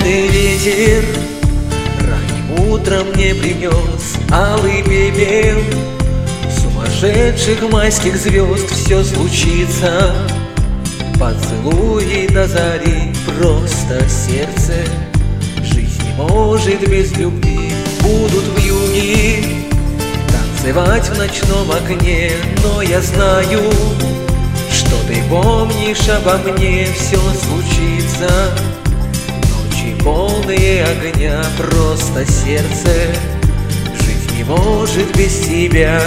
Северный ветер ранним утром мне принес алый пепел сумасшедших майских звезд. Все случится, поцелуи до зари, просто сердце. Жизнь не может без любви. Будут вьюги танцевать в ночном окне, но я знаю, что ты помнишь обо мне. Все случится, ночи полные огня, просто сердце. Жизнь не может без тебя.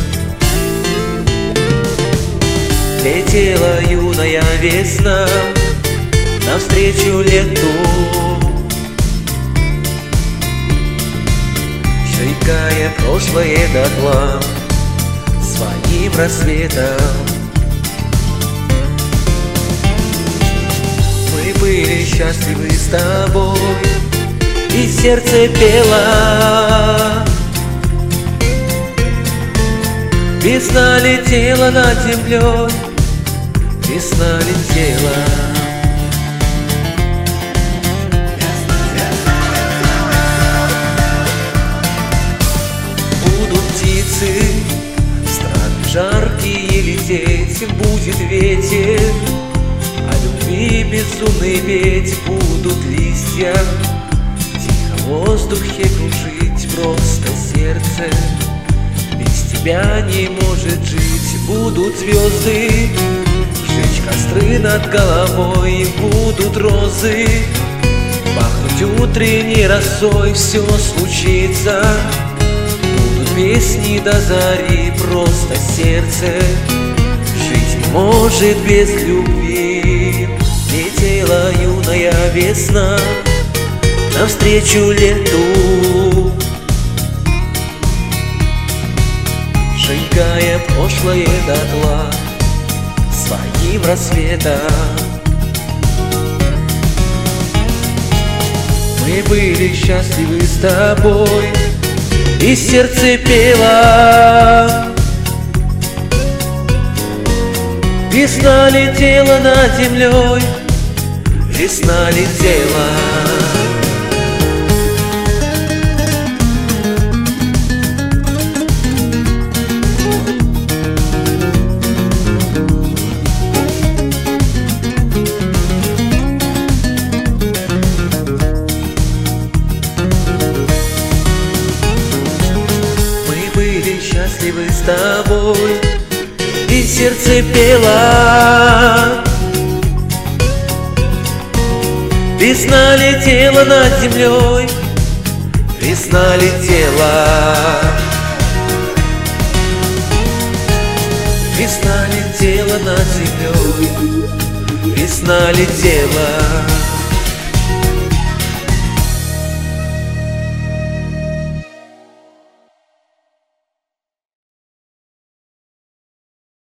Летела юная весна навстречу лету, сжигая прошлое дотла своим рассветом. Мы были счастливы с тобой, и сердце пело. Весна летела над землей, весна летела. Будут птицы в страны жаркие лететь, будет ветер о любви безумный петь. Будут листья тихо в воздухе кружить, просто сердце без тебя не может жить. Будут звезды жечь костры над головой, будут розы пахнуть утренней росой. Все случится, будут песни до зари, просто сердце жить не может без любви. Летела юная весна навстречу лету, сжигая прошлое дотла своим рассветом. Мы были счастливы с тобой, и сердце пело. Весна летела над землей, весна летела. Счастливы с тобой, и сердце пело. Весна летела над землей, весна летела. Весна летела над землей, весна летела.